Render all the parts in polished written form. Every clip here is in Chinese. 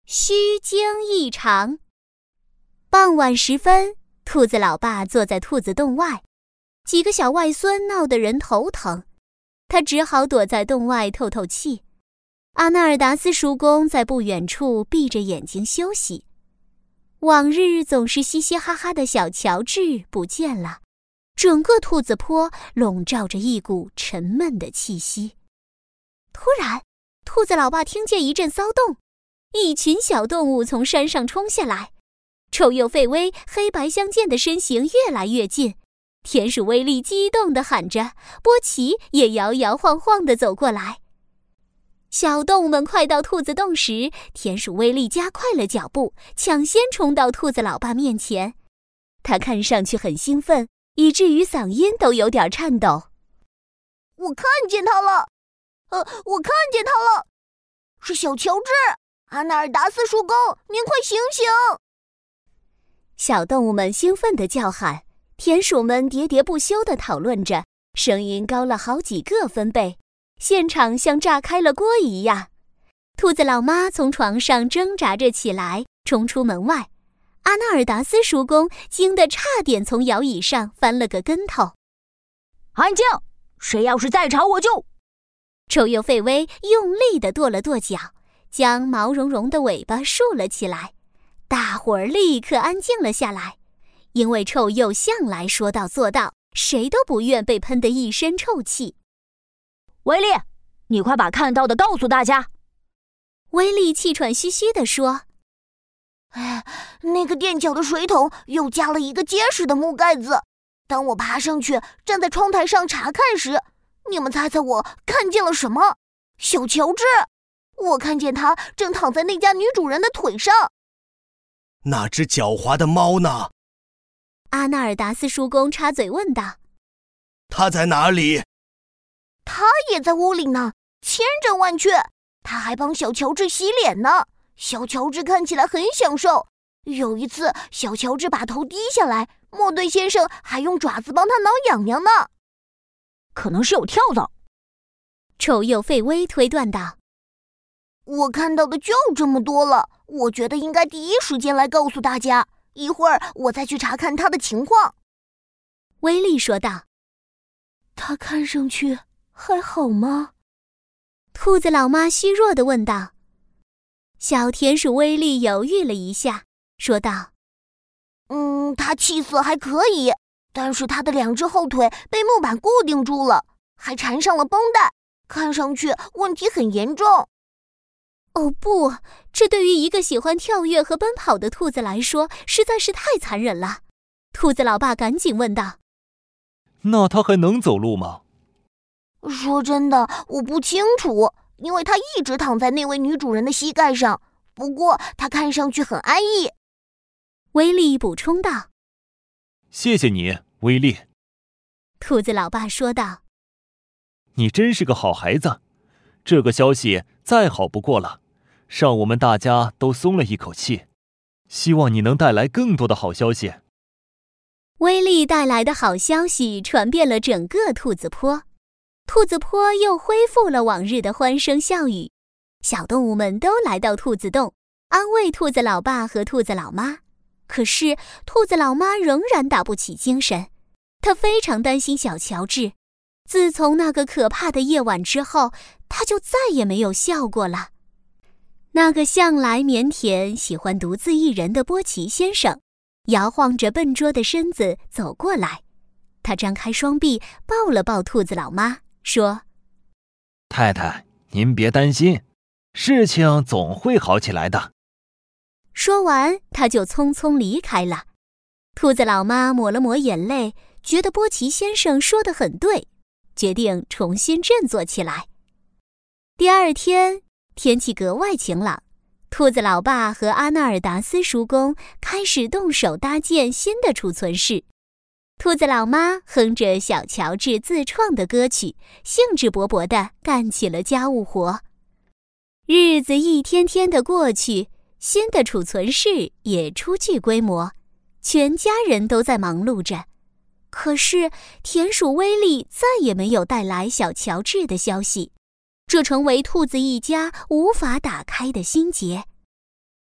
虚惊一场。傍晚时分，兔子老爸坐在兔子洞外，几个小外孙闹得人头疼，他只好躲在洞外透透气。阿纳尔达斯叔公在不远处闭着眼睛休息。往日总是嘻嘻哈哈的小乔治不见了，整个兔子坡笼罩着一股沉闷的气息。突然，兔子老爸听见一阵骚动，一群小动物从山上冲下来，臭鼬费威黑白相间的身形越来越近，田鼠威利激动地喊着，波奇也摇摇晃晃地走过来。小动物们快到兔子洞时，田鼠威利加快了脚步，抢先冲到兔子老爸面前。他看上去很兴奋，以至于嗓音都有点颤抖。 我看见他了，我看见他了，是小乔治！阿纳尔达斯叔公，您快醒醒！ 小动物们兴奋地叫喊，田鼠们喋喋不休地讨论着，声音高了好几个分贝，现场像炸开了锅一样。兔子老妈从床上挣扎着起来，冲出门外。阿纳尔达斯叔公惊得差点从摇椅上翻了个跟头。 安静！谁要是再吵我就…… 臭鼬费威用力地跺了跺脚，将毛茸茸的尾巴竖了起来。大伙儿立刻安静了下来，因为臭鼬向来说到做到，谁都不愿被喷得一身臭气。 威利，你快把看到的告诉大家。 威利气喘吁吁地说： 那个垫脚的水桶又加了一个结实的木盖子。当我爬上去站在窗台上查看时，你们猜猜我看见了什么？小乔治！我看见他正躺在那家女主人的腿上。 那只狡猾的猫呢？ 阿纳尔达斯叔公插嘴问道。 他在哪里？ 他也在屋里呢，千真万确。他还帮小乔治洗脸呢。小乔治看起来很享受。有一次，小乔治把头低下来，莫顿先生还用爪子帮他挠痒痒呢。 可能是有跳蚤。 臭鼬费威推断道。 我看到的就这么多了，我觉得应该第一时间来告诉大家。一会儿我再去查看他的情况。 威利说道。 他看上去还好吗？ 兔子老妈虚弱地问道。小田鼠威利犹豫了一下，说道： 他气色还可以，但是他的两只后腿被木板固定住了，还缠上了绷带，看上去问题很严重。 哦不，这对于一个喜欢跳跃和奔跑的兔子来说实在是太残忍了。兔子老爸赶紧问道： 那他还能走路吗？ 说真的，我不清楚，因为他一直躺在那位女主人的膝盖上，不过他看上去很安逸。 威利补充道。 谢谢你，威利。 兔子老爸说道。 你真是个好孩子，这个消息再好不过了，让我们大家都松了一口气。希望你能带来更多的好消息。 威利带来的好消息传遍了整个兔子坡，兔子坡又恢复了往日的欢声笑语。小动物们都来到兔子洞，安慰兔子老爸和兔子老妈。可是兔子老妈仍然打不起精神，她非常担心小乔治。自从那个可怕的夜晚之后，她就再也没有笑过了。那个向来腼腆、喜欢独自一人的波奇先生摇晃着笨拙的身子走过来，他张开双臂抱了抱兔子老妈，说： 太太，您别担心，事情总会好起来的。 说完，他就匆匆离开了。兔子老妈抹了抹眼泪，觉得波奇先生说得很对，决定重新振作起来。第二天，天气格外晴朗，兔子老爸和阿纳尔达斯叔公开始动手搭建新的储存室。兔子老妈哼着小乔治自创的歌曲，兴致勃勃地干起了家务活。日子一天天的过去，新的储存室也初具规模，全家人都在忙碌着。可是田鼠威利再也没有带来小乔治的消息，这成为兔子一家无法打开的心结。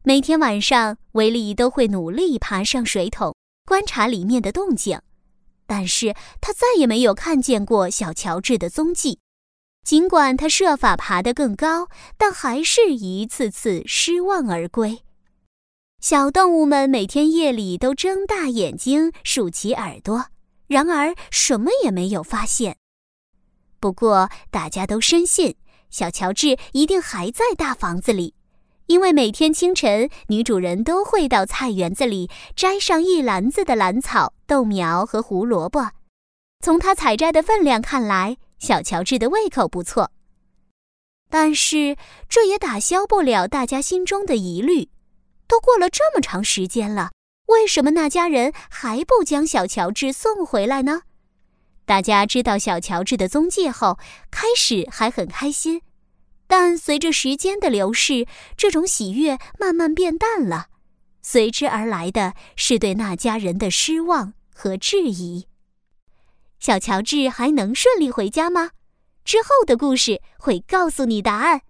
每天晚上，维利都会努力爬上水桶，观察里面的动静，但是他再也没有看见过小乔治的踪迹。尽管他设法爬得更高，但还是一次次失望而归。小动物们每天夜里都睁大眼睛，竖起耳朵，然而什么也没有发现。不过大家都深信，小乔治一定还在大房子里，因为每天清晨，女主人都会到菜园子里摘上一篮子的蓝草、豆苗和胡萝卜。从她采摘的分量看来，小乔治的胃口不错。但是这也打消不了大家心中的疑虑。都过了这么长时间了，为什么那家人还不将小乔治送回来呢？大家知道小乔治的踪迹后，开始还很开心，但随着时间的流逝，这种喜悦慢慢变淡了，随之而来的是对那家人的失望和质疑。小乔治还能顺利回家吗？之后的故事会告诉你答案。